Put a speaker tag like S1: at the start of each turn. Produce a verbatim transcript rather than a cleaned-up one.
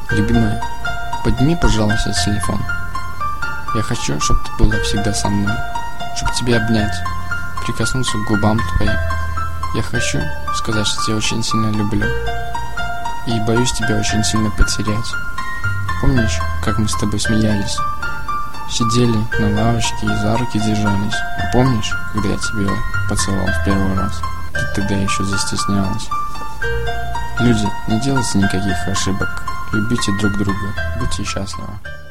S1: Любимая, подними, пожалуйста, телефон. Я хочу, чтобы ты была всегда со мной, чтобы тебя обнять, прикоснуться к губам твоим. Я хочу сказать, что тебя очень сильно люблю и боюсь тебя очень сильно потерять. Помнишь, как мы с тобой смеялись? Сидели на лавочке и за руки держались. А помнишь, когда я тебя поцеловал в первый раз? Ты тогда еще застеснялась. Люди, не делайте никаких ошибок. Любите друг друга. Будьте счастливы.